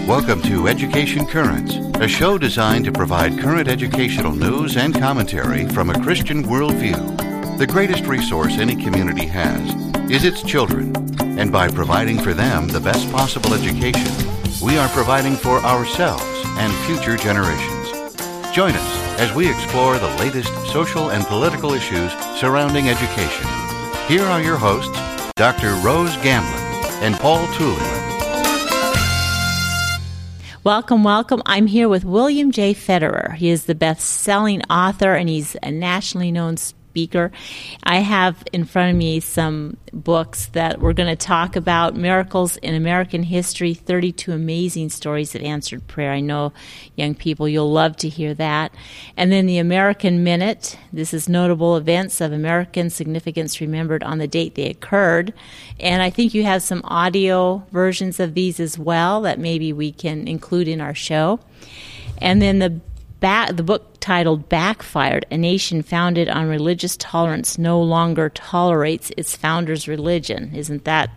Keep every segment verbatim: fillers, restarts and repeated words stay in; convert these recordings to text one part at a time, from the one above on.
Welcome to Education Currents, a show designed to provide current educational news and commentary from a Christian worldview. The greatest resource any community has is its children, and by providing for them the best possible education, we are providing for ourselves and future generations. Join us as we explore the latest social and political issues surrounding education. Here are your hosts, Doctor Rose Gamblin and Paul Tooley. Welcome, welcome. I'm here with William J. Federer. He is the best-selling author, and he's a nationally known speaker. I have in front of me some books that we're going to talk about. Miracles in American History, thirty-two Amazing Stories of Answered Prayer. I know, young people, you'll love to hear that. And then the American Minute. This is notable events of American significance remembered on the date they occurred. And I think you have some audio versions of these as well that maybe we can include in our show. And then the Ba- the book titled Backfired, A Nation Founded on Religious Tolerance No Longer Tolerates Its Founder's Religion. Isn't that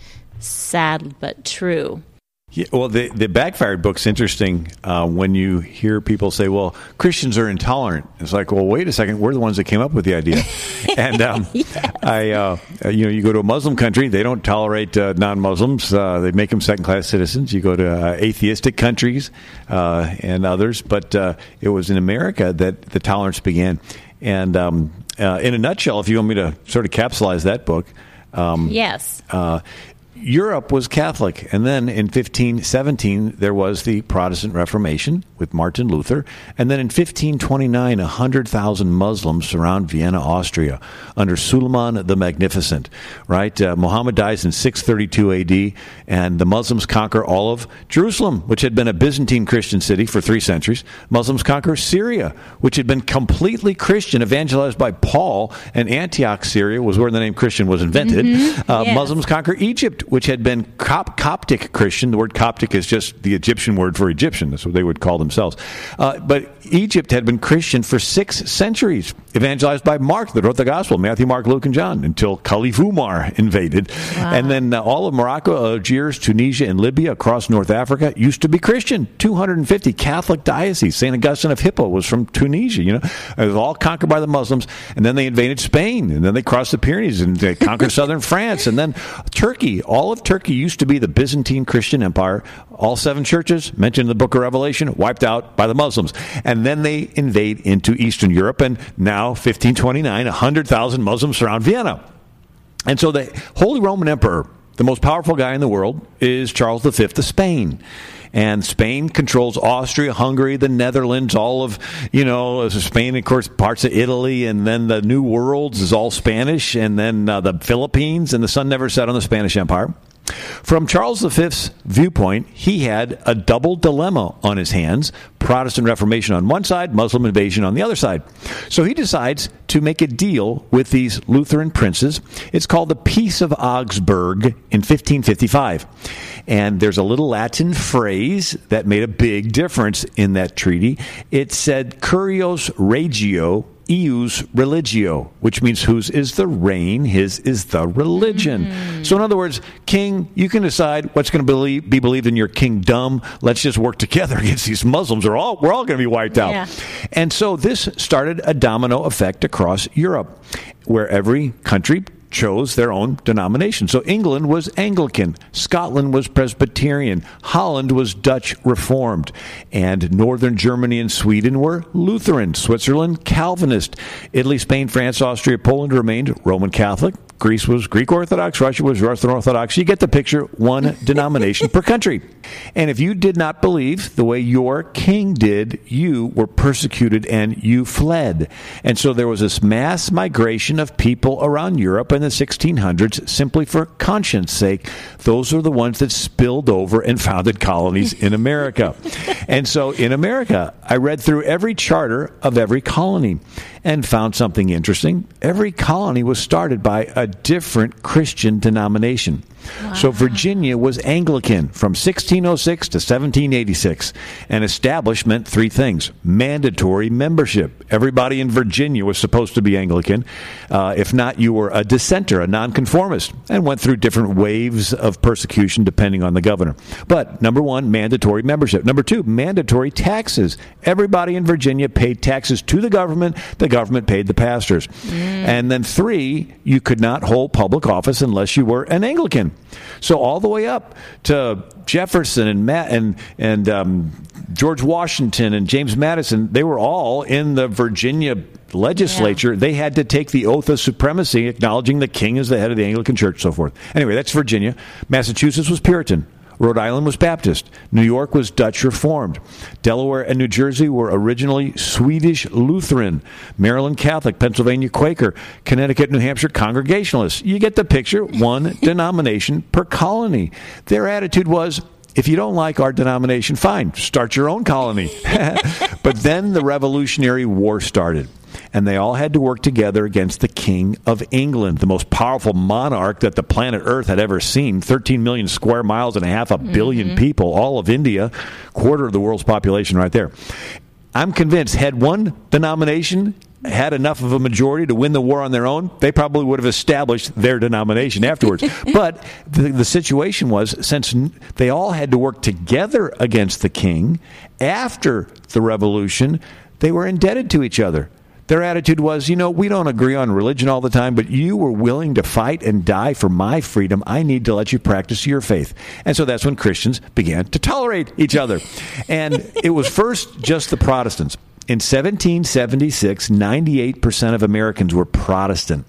sad but true? Yeah, well, the, the Backfired book's interesting uh, when you hear people say, well, Christians are intolerant. It's like, well, wait a second, we're the ones that came up with the idea. and um, yes. I, uh, you know, you go to a Muslim country, they don't tolerate uh, non-Muslims. Uh, they make them second-class citizens. You go to uh, atheistic countries uh, and others. But uh, it was in America that the tolerance began. And um, uh, in a nutshell, if you want me to sort of capsulize that book. Um, yes. Uh, Europe was Catholic, and then in fifteen seventeen there was the Protestant Reformation with Martin Luther, and then in fifteen twenty-nine one hundred thousand Muslims surround Vienna, Austria, under Suleiman the Magnificent. Right, uh, Muhammad dies in six thirty-two A D, and the Muslims conquer all of Jerusalem, which had been a Byzantine Christian city for three centuries. Muslims conquer Syria, which had been completely Christian, evangelized by Paul, and Antioch, Syria, was where the name Christian was invented. Mm-hmm. Uh, yes. Muslims conquer Egypt, which had been Cop- Coptic Christian. The word Coptic is just the Egyptian word for Egyptian. That's what they would call themselves. Uh, but Egypt had been Christian for six centuries, evangelized by Mark, that wrote the Gospel, Matthew, Mark, Luke, and John, until Caliph Umar invaded. Wow. And then uh, all of Morocco, Algiers, Tunisia, and Libya across North Africa used to be Christian. two hundred fifty Catholic dioceses. Saint Augustine of Hippo was from Tunisia. You know, it was all conquered by the Muslims. And then they invaded Spain, and then they crossed the Pyrenees, and they conquered southern France, and then Turkey. All of Turkey used to be the Byzantine Christian Empire. All seven churches mentioned in the book of Revelation wiped out by the Muslims. And then they invade into Eastern Europe, and now, fifteen twenty-nine, one hundred thousand Muslims surround Vienna. And so the Holy Roman Emperor, the most powerful guy in the world, is Charles the Fifth of Spain. And Spain controls Austria, Hungary, the Netherlands, all of, you know, Spain, of course, parts of Italy, and then the New Worlds is all Spanish, and then uh, the Philippines, and the sun never set on the Spanish Empire. From Charles the Fifth's viewpoint, he had a double dilemma on his hands: Protestant Reformation on one side, Muslim invasion on the other side. So he decides to make a deal with these Lutheran princes. It's called the Peace of Augsburg in fifteen fifty-five. And there's a little Latin phrase that made a big difference in that treaty. It said, Curios regio, Ius religio, which means whose is the reign, his is the religion. Mm. So in other words, king, you can decide what's going to believe, be believed in your kingdom. Let's just work together against these Muslims. Or all, we're all going to be wiped out. Yeah. And so this started a domino effect across Europe, where every country chose their own denomination. So England was Anglican, Scotland was Presbyterian, Holland was Dutch Reformed, and northern Germany and Sweden were Lutheran, Switzerland Calvinist, Italy, Spain, France, Austria, Poland remained Roman Catholic, Greece was Greek Orthodox, Russia was Russian Orthodox. You get the picture, one denomination per country. And if you did not believe the way your king did, you were persecuted and you fled. And so there was this mass migration of people around Europe in the sixteen hundreds simply for conscience sake. Those are the ones that spilled over and founded colonies in America. And so in America, I read through every charter of every colony. and found something interesting. Every colony was started by a different Christian denomination. Wow. So Virginia was Anglican from sixteen oh six to seventeen eighty-six. And established meant three things. Mandatory membership. Everybody in Virginia was supposed to be Anglican. Uh, if not, you were a dissenter, a nonconformist, and went through different waves of persecution depending on the governor. But number one, mandatory membership. Number two, mandatory taxes. Everybody in Virginia paid taxes to the government. The government paid the pastors. Mm. And then three, you could not hold public office unless you were an Anglican. So all the way up to Jefferson and Matt and and um, George Washington and James Madison, they were all in the Virginia legislature. Yeah. They had to take the oath of supremacy, acknowledging the king as the head of the Anglican Church, so forth. Anyway, that's Virginia. Massachusetts was Puritan. Rhode Island was Baptist. New York was Dutch Reformed. Delaware and New Jersey were originally Swedish Lutheran. Maryland Catholic. Pennsylvania Quaker. Connecticut, New Hampshire Congregationalists. You get the picture. One denomination per colony. Their attitude was, if you don't like our denomination, fine, start your own colony. But then the Revolutionary War started. And they all had to work together against the King of England, the most powerful monarch that the planet Earth had ever seen. thirteen million square miles and a half a billion mm-hmm. people, all of India, quarter of the world's population right there. I'm convinced had one denomination had enough of a majority to win the war on their own, they probably would have established their denomination afterwards. But the, the situation was, since they all had to work together against the king, after the revolution, they were indebted to each other. Their attitude was, you know, we don't agree on religion all the time, but you were willing to fight and die for my freedom. I need to let you practice your faith. And so that's when Christians began to tolerate each other. And it was first just the Protestants. In seventeen seventy-six, ninety-eight percent of Americans were Protestant.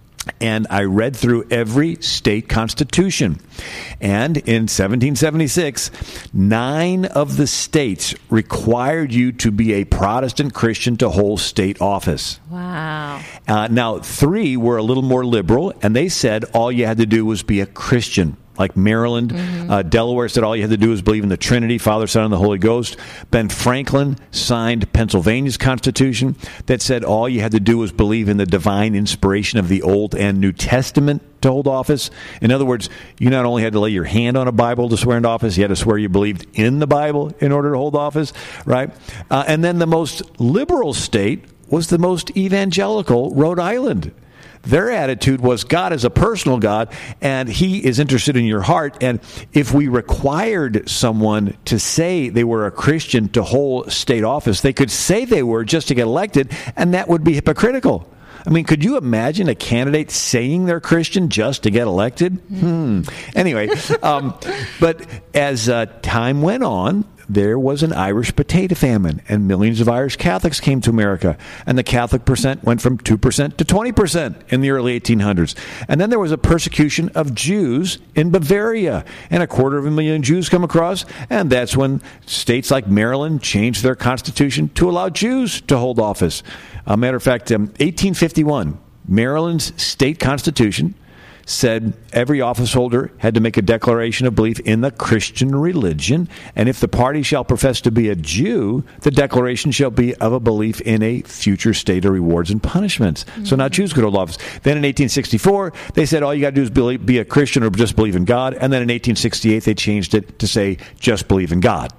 And I read through every state constitution. And in seventeen seventy-six, nine of the states required you to be a Protestant Christian to hold state office. Wow. Uh, now, three were a little more liberal, and they said all you had to do was be a Christian. Like Maryland, mm-hmm. uh, Delaware said all you had to do was believe in the Trinity, Father, Son, and the Holy Ghost. Ben Franklin signed Pennsylvania's Constitution that said all you had to do was believe in the divine inspiration of the Old and New Testament to hold office. In other words, you not only had to lay your hand on a Bible to swear into office, you had to swear you believed in the Bible in order to hold office, right? Uh, and then the most liberal state was the most evangelical, Rhode Island. Their attitude was God is a personal God, and he is interested in your heart. And if we required someone to say they were a Christian to hold state office, they could say they were just to get elected, and that would be hypocritical. I mean, could you imagine a candidate saying they're Christian just to get elected? Hmm. Anyway, um, but as uh, time went on, there was an Irish potato famine, and millions of Irish Catholics came to America, and the Catholic percent went from two percent to twenty percent in the early eighteen hundreds. And then there was a persecution of Jews in Bavaria, and a quarter of a million Jews come across, and that's when states like Maryland changed their constitution to allow Jews to hold office. A matter of fact, um, eighteen fifty-one, Maryland's state constitution said every office holder had to make a declaration of belief in the Christian religion, and if the party shall profess to be a Jew, the declaration shall be of a belief in a future state of rewards and punishments. Mm-hmm. So now Jews could hold office. Then in eighteen sixty-four, they said all you got to do is believe, be a Christian or just believe in God, and then in eighteen sixty-eight, they changed it to say just believe in God.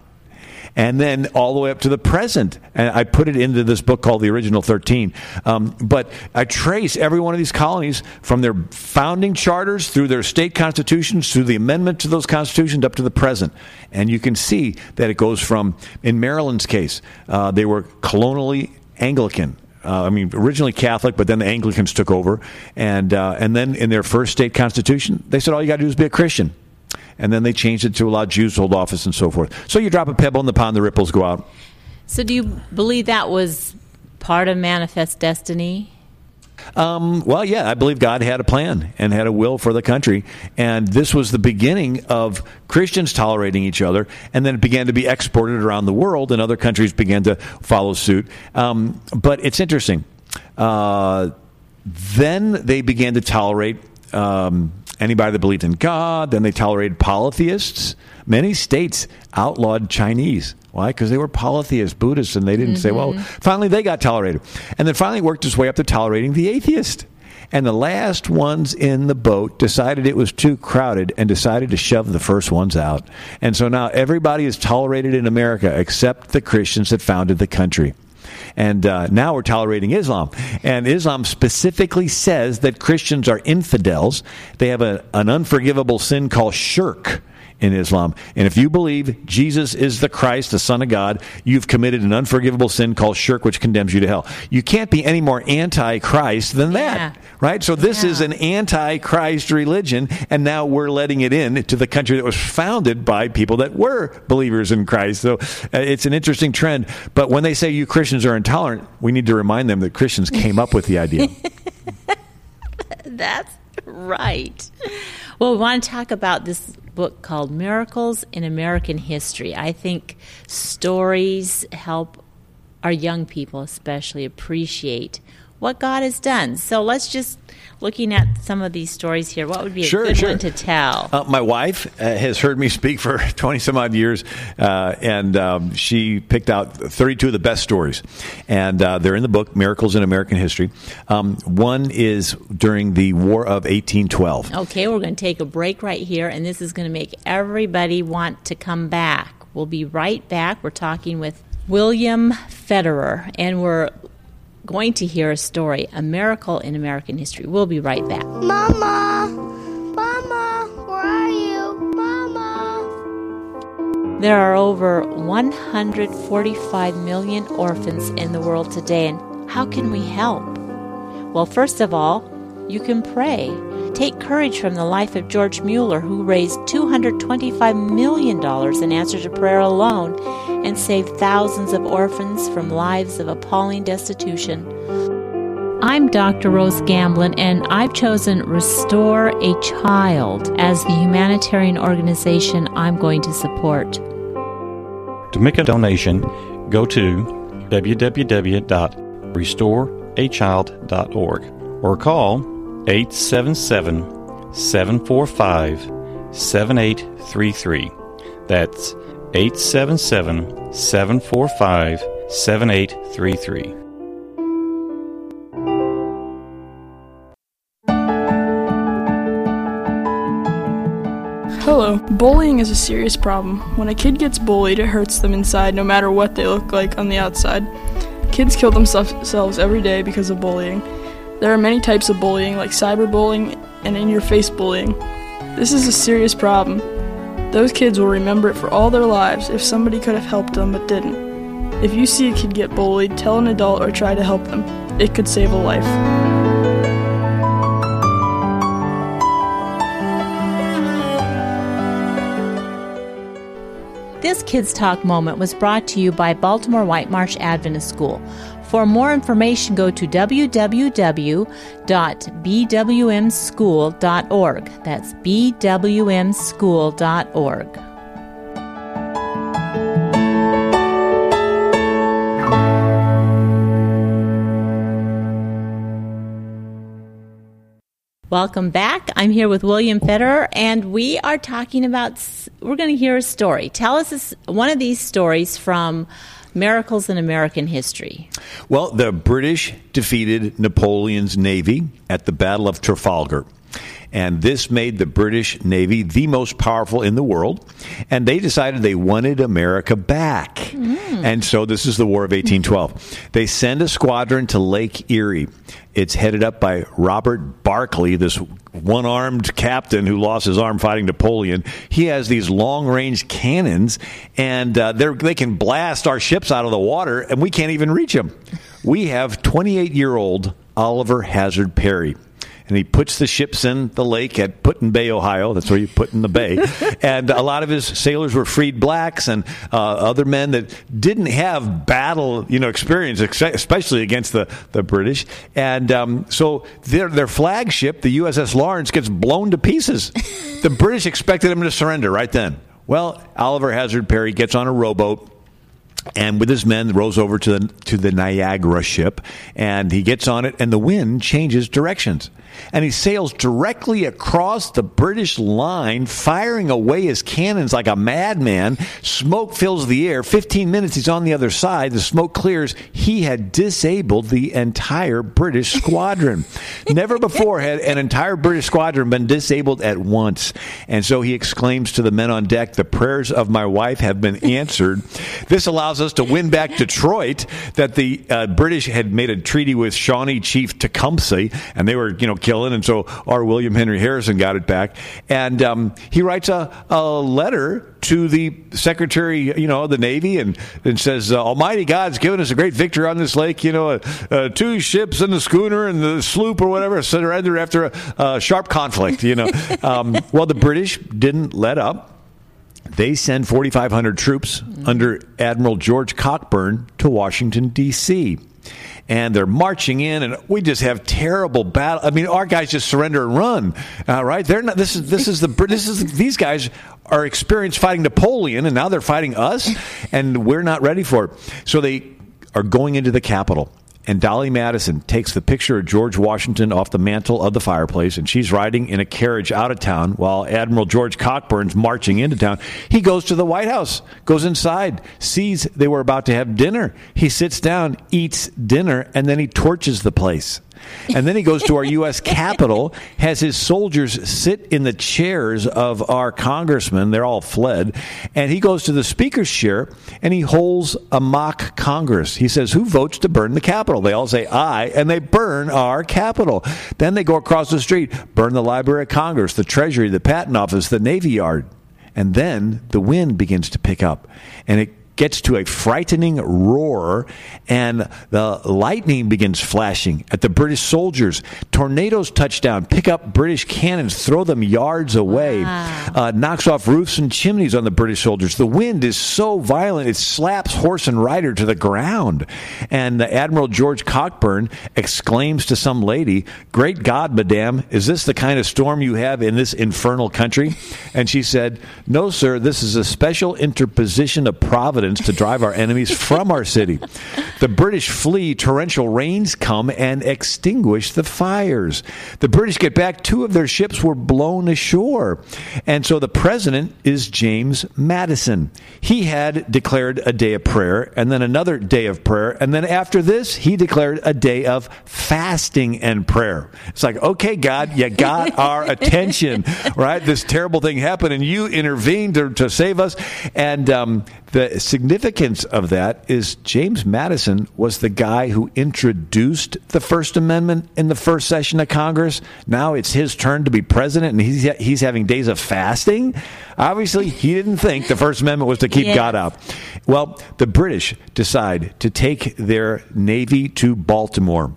And then all the way up to the present. And I put it into this book called The Original thirteen. Um, but I trace every one of these colonies from their founding charters through their state constitutions, through the amendment to those constitutions up to the present. And you can see that it goes from, in Maryland's case, uh, they were colonially Anglican. Uh, I mean, originally Catholic, but then the Anglicans took over. And, uh, and then in their first state constitution, they said all you got to do is be a Christian. And then they changed it to allow Jews to hold office and so forth. So you drop a pebble in the pond, the ripples go out. So do you believe that was part of Manifest Destiny? Um, well, yeah, I believe God had a plan and had a will for the country. And this was the beginning of Christians tolerating each other. And then it began to be exported around the world, and other countries began to follow suit. Um, but it's interesting. Uh, then they began to tolerate Um, anybody that believed in God. Then they tolerated polytheists. Many states outlawed Chinese. Why? Because they were polytheists, Buddhists, and they didn't mm-hmm. say, well, finally they got tolerated. And then finally worked its way up to tolerating the atheist. And the last ones in the boat decided it was too crowded and decided to shove the first ones out. And so now everybody is tolerated in America except the Christians that founded the country. And uh, now we're tolerating Islam. And Islam specifically says that Christians are infidels. They have a, an unforgivable sin called shirk in Islam. And if you believe Jesus is the Christ, the Son of God, you've committed an unforgivable sin called shirk, which condemns you to hell. You can't be any more anti-Christ than that, yeah. right? So this yeah. is an anti-Christ religion, and now we're letting it in to the country that was founded by people that were believers in Christ. So uh, it's an interesting trend. But when they say you Christians are intolerant, we need to remind them that Christians came up with the idea. That's right. Well, we want to talk about this book called Miracles in American History. I think stories help our young people especially appreciate what God has done. So let's just, looking at some of these stories here, what would be a sure, good sure. one to tell? Uh, my wife uh, has heard me speak for twenty-some-odd years, uh, and um, she picked out thirty-two of the best stories. And uh, they're in the book, Miracles in American History. Um, one is during the War of eighteen twelve. Okay, we're going to take a break right here, and this is going to make everybody want to come back. We'll be right back. We're talking with William Federer, and we're going to hear a story, a miracle in American history. We'll be right back. Mama! Mama! Where are you? Mama! There are over one hundred forty-five million orphans in the world today, and how can we help? Well, first of all, you can pray. Take courage from the life of George Mueller, who raised two hundred twenty-five million dollars in answer to prayer alone and saved thousands of orphans from lives of appalling destitution. I'm Doctor Rose Gamblin, and I've chosen Restore a Child as the humanitarian organization I'm going to support. To make a donation, go to w w w dot restore a child dot org or call eight seven seven, seven four five, seven eight three three. That's eight seven seven, seven four five, seven eight three three. Hello. Bullying is a serious problem. When a kid gets bullied, it hurts them inside no matter what they look like on the outside. Kids kill themselves every day because of bullying. There are many types of bullying, like cyberbullying and in-your-face bullying. This is a serious problem. Those kids will remember it for all their lives if somebody could have helped them but didn't. If you see a kid get bullied, tell an adult or try to help them. It could save a life. This Kids Talk moment was brought to you by Baltimore White Marsh Adventist School. For more information, go to w w w dot b w m school dot org. That's b w m school dot org. Welcome back. I'm here with William Federer, and we are talking about, we're going to hear a story. Tell us this, one of these stories from Miracles in American History. Well, the British defeated Napoleon's navy at the Battle of Trafalgar. And this made the British Navy the most powerful in the world. And they decided they wanted America back. Mm. And so this is the War of eighteen twelve. They send a squadron to Lake Erie. It's headed up by Robert Barclay, this one-armed captain who lost his arm fighting Napoleon. He has these long-range cannons, and uh, they can blast our ships out of the water, and we can't even reach them. We have twenty-eight-year-old Oliver Hazard Perry. And he puts the ships in the lake at Put-in Bay, Ohio. That's where you put in the bay. And a lot of his sailors were freed blacks and uh, other men that didn't have battle, you know, experience, especially against the, the British. And um, so their their flagship, the U S S Lawrence, gets blown to pieces. The British expected him to surrender right then. Well, Oliver Hazard Perry gets on a rowboat, and with his men rows over to the to the Niagara ship, and he gets on it, and the wind changes directions. And he sails directly across the British line, firing away his cannons like a madman. Smoke fills the air. Fifteen minutes, he's on the other side. The smoke clears. He had disabled the entire British squadron. Never before had an entire British squadron been disabled at once. And so he exclaims to the men on deck, "The prayers of my wife have been answered." This allows us to win back Detroit, that the uh, British had made a treaty with Shawnee Chief Tecumseh, and they were, you know, killing, and so our William Henry Harrison got it back. And um, he writes a, a letter to the Secretary, you know, of the Navy, and, and says, uh, "Almighty God's given us a great victory on this lake. You know, uh, uh, two ships and the schooner and the sloop or whatever surrendered after a, a sharp conflict." You know, um, well, the British didn't let up. They send forty-five hundred troops mm-hmm. under Admiral George Cockburn to Washington, D C, and they're marching in, and we just have terrible battle. I mean, our guys just surrender and run. Uh, right? They're not. This is this is the this is these guys are experienced fighting Napoleon, and now they're fighting us, and we're not ready for it. So they are going into the Capitol. And Dolly Madison takes the picture of George Washington off the mantle of the fireplace, and she's riding in a carriage out of town while Admiral George Cockburn's marching into town. He goes to the White House, goes inside, sees they were about to have dinner. He sits down, eats dinner, and then he torches the place. And then he goes to our U S Capitol, has his soldiers sit in the chairs of our congressmen. They're all fled. And he goes to the Speaker's chair, and he holds a mock Congress. He says, "Who votes to burn the Capitol?" They all say, "I," and they burn our Capitol. Then they go across the street, burn the Library of Congress, the Treasury, the Patent Office, the Navy Yard. And then the wind begins to pick up, and it gets to a frightening roar, and the lightning begins flashing at the British soldiers. Tornadoes touch down, pick up British cannons, throw them yards away, wow. uh, knocks off roofs and chimneys on the British soldiers. The wind is so violent, it slaps horse and rider to the ground. And the Admiral George Cockburn exclaims to some lady, "Great God, madame, is this the kind of storm you have in this infernal country?" And she said, "No, sir, this is a special interposition of Providence to drive our enemies from our city. The British flee, torrential rains come and extinguish the fires. The British get back, two of their ships were blown ashore." And so the president is James Madison. He had declared a day of prayer, and then another day of prayer, and then after this, he declared a day of fasting and prayer. It's like, okay, God, you got our attention, right? This terrible thing happened, and you intervened to, to save us. And um, the significance of that is James Madison was the guy who introduced the First Amendment in the first session of Congress. Now it's his turn to be president, and he's he's having days of fasting. Obviously, he didn't think the First Amendment was to keep yeah. God out. Well, the British decide to take their navy to Baltimore.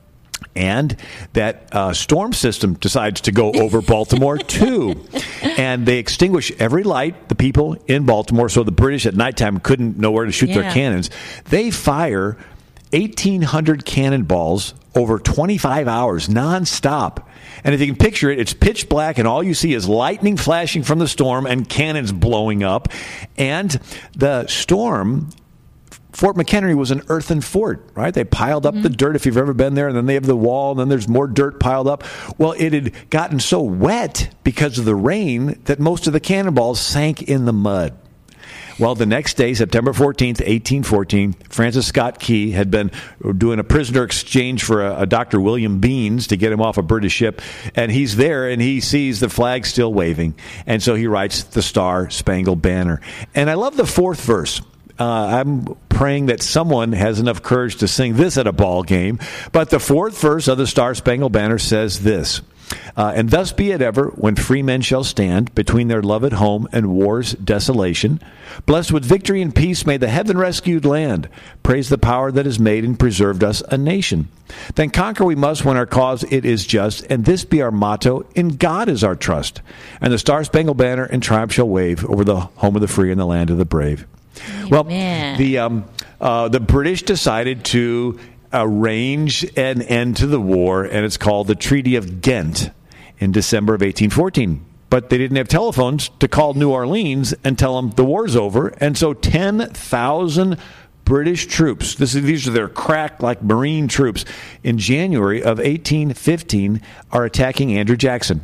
And that uh, storm system decides to go over Baltimore, too. And they extinguish every light, the people in Baltimore, so the British at nighttime couldn't know where to shoot yeah. their cannons. They fire eighteen hundred cannonballs over twenty-five hours, nonstop. And if you can picture it, it's pitch black, and all you see is lightning flashing from the storm and cannons blowing up. And the storm... Fort McHenry was an earthen fort, right? They piled up mm-hmm. the dirt, if you've ever been there, and then they have the wall, and then there's more dirt piled up. Well, it had gotten so wet because of the rain that most of the cannonballs sank in the mud. Well, the next day, September fourteenth, eighteen fourteen, Francis Scott Key had been doing a prisoner exchange for a, a Doctor William Beans to get him off a British ship, and he's there, and he sees the flag still waving, and so he writes the Star Spangled Banner. And I love the fourth verse. Uh, I'm praying that someone has enough courage to sing this at a ball game. But the fourth verse of the Star Spangled Banner says this, uh, "And thus be it ever, when free men shall stand between their loved home and war's desolation. Blessed with victory and peace may the heaven-rescued land praise the power that has made and preserved us a nation. Then conquer we must when our cause it is just, and this be our motto, in God is our trust. And the Star Spangled Banner in triumph shall wave over the home of the free and the land of the brave." Amen. Well, the um, uh, the British decided to arrange an end to the war, and it's called the Treaty of Ghent in December of eighteen fourteen. but they didn't have telephones to call New Orleans and tell them the war's over. And so ten thousand British troops, this is, these are their crack like Marine troops, in January of eighteen fifteen are attacking Andrew Jackson.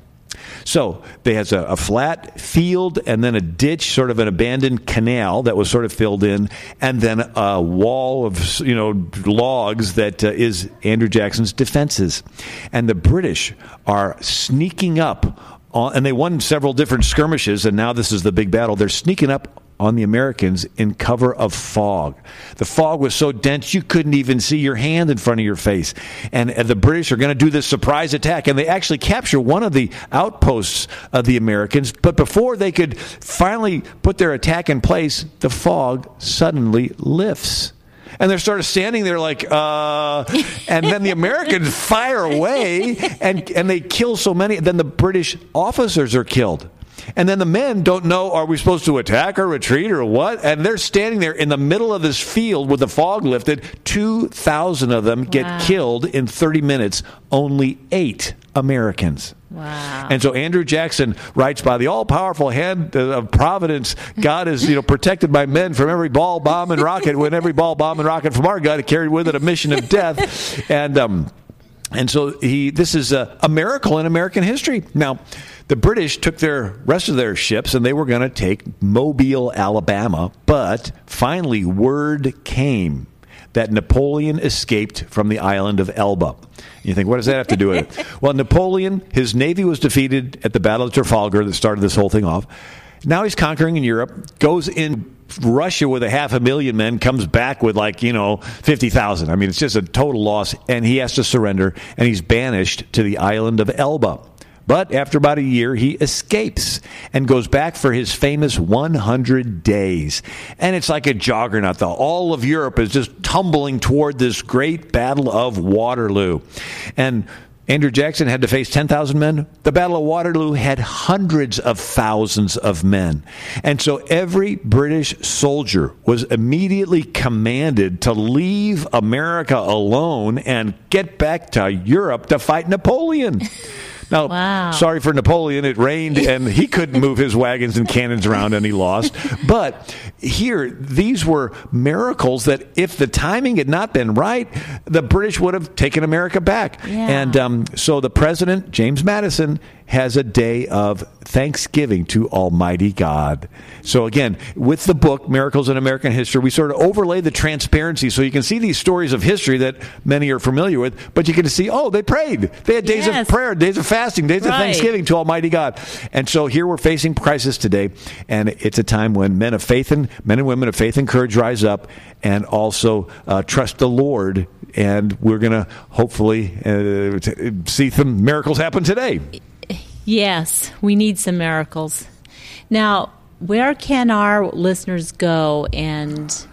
So they has a, a flat field and then a ditch, sort of an abandoned canal that was sort of filled in, and then a wall of, you know, logs that uh, is Andrew Jackson's defenses. And the British are sneaking up on, and they won several different skirmishes, and now this is the big battle. They're sneaking up on the Americans in cover of fog. The fog was so dense you couldn't even see your hand in front of your face. And, and the British are going to do this surprise attack, and they actually capture one of the outposts of the Americans. But before they could finally put their attack in place, the fog suddenly lifts. And they're sort of standing there like, uh, and then the Americans fire away, and, and they kill so many. Then the British officers are killed. And then the men don't know, are we supposed to attack or retreat or what? And they're standing there in the middle of this field with the fog lifted. two thousand of them get wow. killed in thirty minutes. Only eight Americans. Wow. And so Andrew Jackson writes, by the all-powerful hand of Providence, God is, you know, protected by men from every ball, bomb, and rocket. When every ball, bomb, and rocket from our God it carried with it a mission of death. And um, and so he, this is a, a miracle in American history. Now, the British took their rest of their ships, and they were going to take Mobile, Alabama. But finally, word came that Napoleon escaped from the island of Elba. You think, what does that have to do with it? Well, Napoleon, his navy was defeated at the Battle of Trafalgar that started this whole thing off. Now he's conquering in Europe, goes in Russia with a half a million men, comes back with like, you know, fifty thousand. I mean, it's just a total loss, and he has to surrender, and he's banished to the island of Elba. But after about a year, he escapes and goes back for his famous one hundred days. And it's like a juggernaut, though. All of Europe is just tumbling toward this great Battle of Waterloo. And Andrew Jackson had to face ten thousand men. The Battle of Waterloo had hundreds of thousands of men. And so every British soldier was immediately commanded to leave America alone and get back to Europe to fight Napoleon. Now, wow. sorry for Napoleon. It rained, and he couldn't move his wagons and cannons around, and he lost. But here, these were miracles that if the timing had not been right, the British would have taken America back. Yeah. And um, so the president, James Madison, has a day of thanksgiving to Almighty God. So again, with the book, Miracles in American History, we sort of overlay the transparency so you can see these stories of history that many are familiar with, but you can see, oh, they prayed. They had days yes. of prayer, days of fasting, days right. of thanksgiving to Almighty God. And so here we're facing crisis today, and it's a time when men of faith and men and women of faith and courage rise up and also uh, trust the Lord, and we're going to hopefully uh, t- see some miracles happen today. Yes, we need some miracles. Now, where can our listeners go and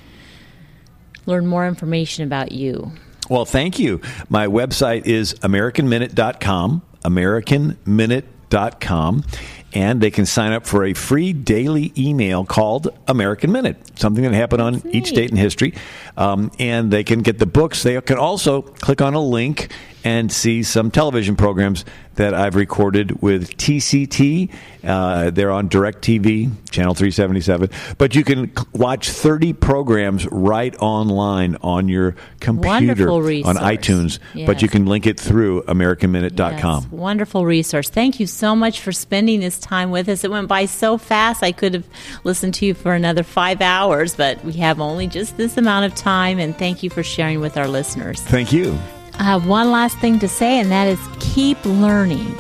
learn more information about you? Well, thank you. My website is American Minute dot com, American Minute dot com, and they can sign up for a free daily email called American Minute, something that happened on each date in history. Um, and they can get the books. They can also click on a link and see some television programs that I've recorded with T C T. Uh, they're on DirecTV, Channel three seventy-seven. But you can watch thirty programs right online on your computer, on iTunes. Yes. But you can link it through American Minute dot com. Yes, wonderful resource. Thank you so much for spending this time with us. It went by so fast. I could have listened to you for another five hours, but we have only just this amount of time, and thank you for sharing with our listeners. Thank you. I have one last thing to say, and that is keep learning.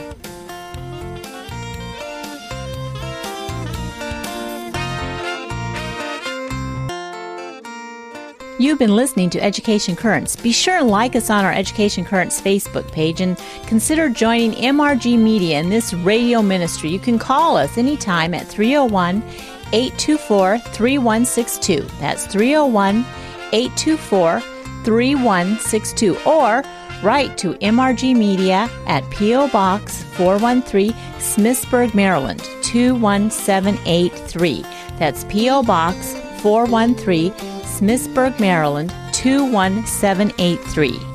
You've been listening to Education Currents. Be sure and like us on our Education Currents Facebook page and consider joining M R G Media in this radio ministry. You can call us anytime at three oh one, eight two four, three one six two. That's three oh one, eight two four, three one six two. Or write to M R G Media at P O. Box four one three, Smithsburg, Maryland, two one seven eight three. That's P O. Box four one three, Smithsburg, Maryland, two one seven eight three.